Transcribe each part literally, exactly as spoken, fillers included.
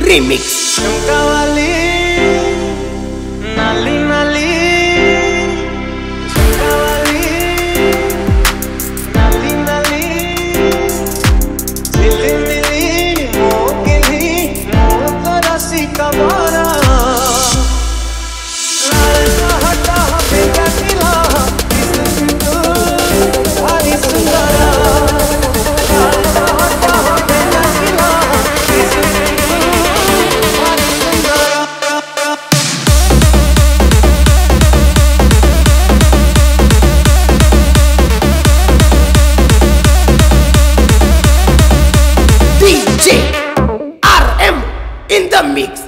Remix. झुमकावाली नाली नाली झुमकावाली नाली नाली झिलमिली मोगली मोग रसी कबारा लालसा हटा बेटा किला तू भारी सुंदरा लालसा हटा बेटा किला In the mix.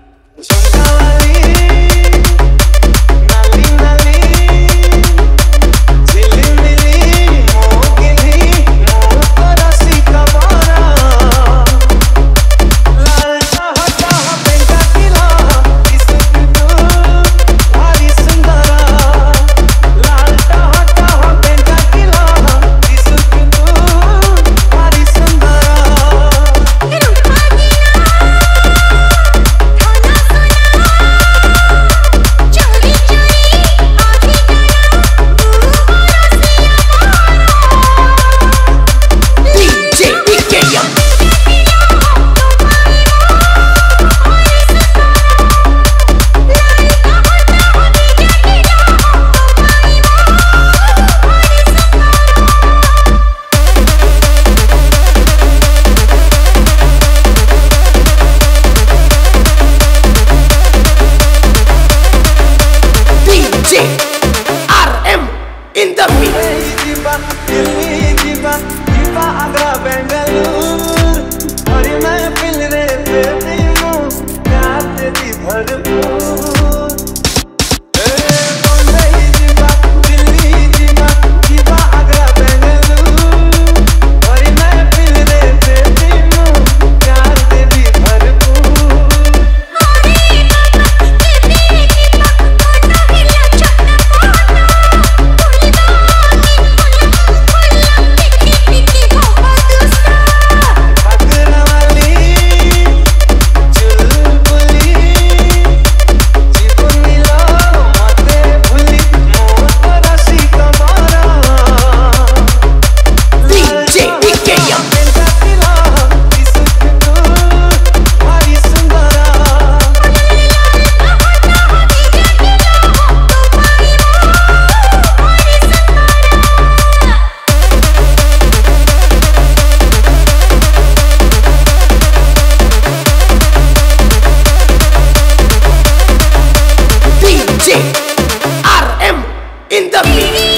In the mix. Jiba, Delhi jiba, jiba Agra Bengaluru, और मैं फिल रे तेरी हूँ, प्यार तेरी भरपूर। बम्बई जिबा, दिल्ली जिबा, जिबा आगरा बेंगलुरु, और मैं फिल रे तेरी हूँ, प्यार तेरी भरपूर। R M in the mix.